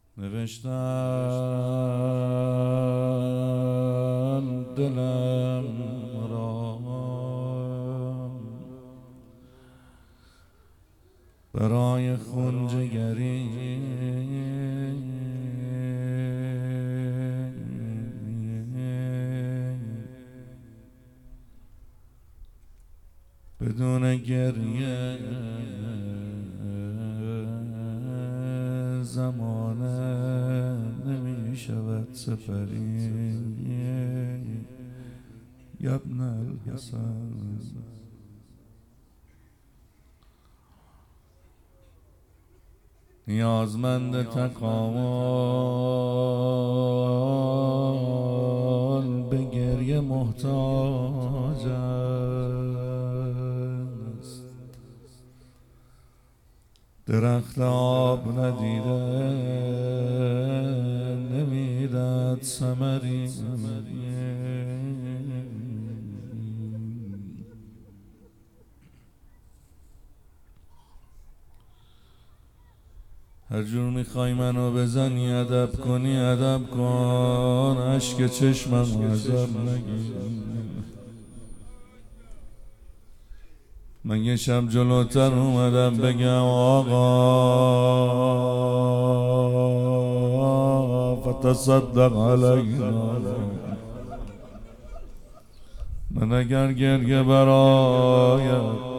نوشتن دلم را برای خون جگری بدون گریه زمانه نمی شود سفری ابن الحسن. نیازمند تکامل به گریه محتاج است. درخت آب ندیده نمیداد ثمری. هر جور میخوای منو بزنی ادب کنی ادب کن، اشک چشمم عذاب نگیر. من یه شب جلوتر اومدم بگم آقا فتصدق علینا. من اگر گریه برایت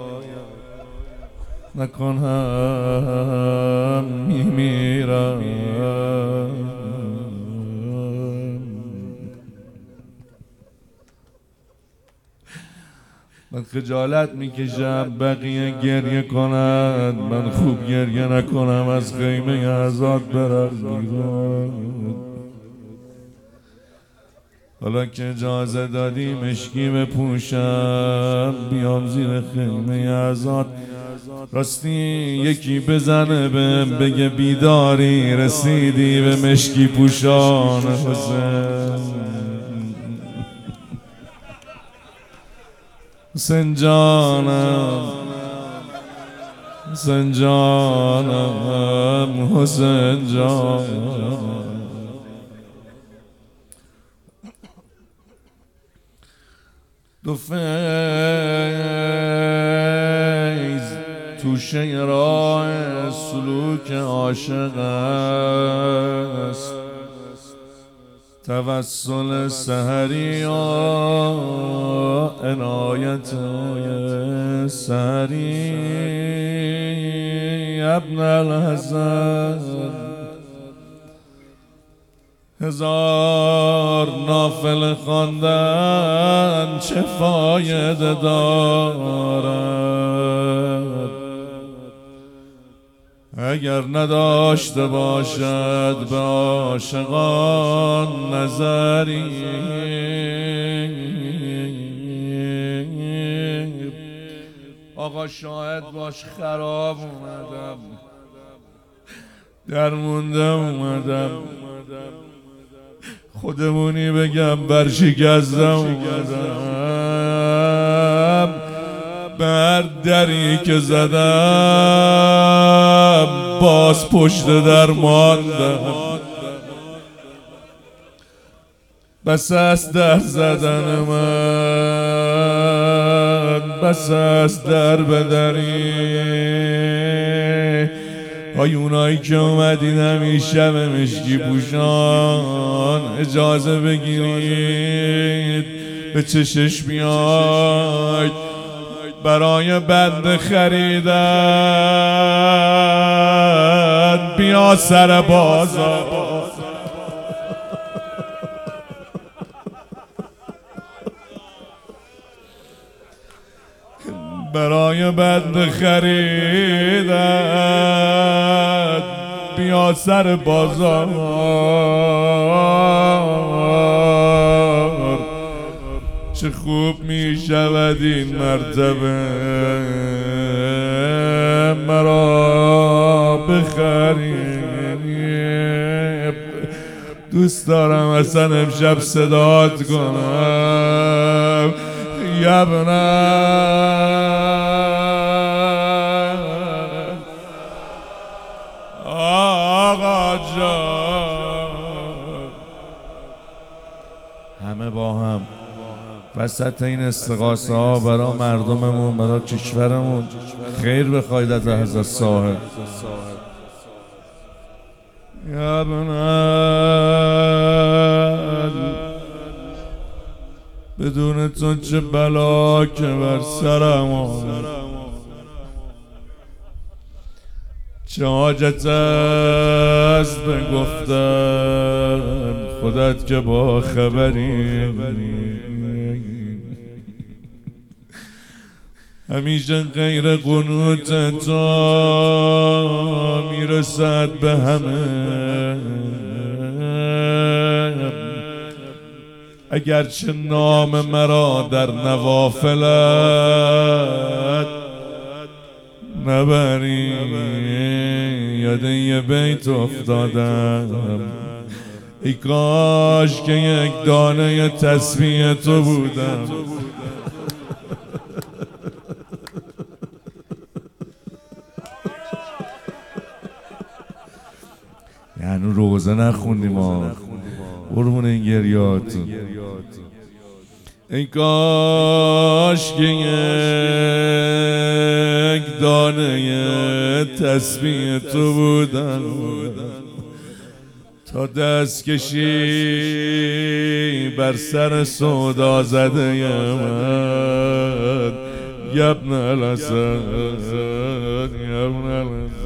نکنم میمیرم. من خجالت میکشم بقیه گریه کنند، من خوب گریه نکنم از خیمه ازاد برم بیرون. حالا که اجازه دادی مشکی بپوشم بیام زیر خیمه ازاد، راستی یکی بزنه بهم بگه بیداری رسیدی به مشکی پوشان حسین. حسین جانم حسین جانم حسین جانم. دو فیض توشه راه سلوک عاشق است، توسل سحری و عنایت سحری ابن الحسن. هزار نافل خواندن چه فایده دارد اگر نداشته باشد به عاشقان نظری. آقا شاهد باش خراب اومدم، درمونده اومدم، خودمونی بگم برشکسته اومدم. به هر دری که زدم باز پشت در ماندم. بس است در زدن من، بس است در بدری. های اونایی که اومدین همیشه به مشکی پوشان اجازه بگیرید به چشش بیاید برای بنده خریدن بیا سر بازار. برای بنده خریدن بیا سر بازار. چه خوب می شود این مرتبه مرا بخرید. دوست دارم اصلا امشب صدات کنم یبنم آقا جان. با هم وسط این استغاثه ها برای مردممون، برای کشورمون خیر بخواید از حضرت صاحب. یا ابنال بدون تو چه بلا که بر سرم آمد، چه حاجت است بگفتن خودت که با خبری، همیشه غیر قنوت تو میرسد به همه، اگرچه نام مرا در نوافلت نبری. یاد یه بیت افتادم، ای کاش که یک دانه تسبیح تو بودم. یعنی روزه نخوندیم ها، قربون این گریاتون. ای کاش که یک دانه تسبیح تو بودم، تا دست کشی بر سر سودا زده یمن. یبن الاسد یبن الاسد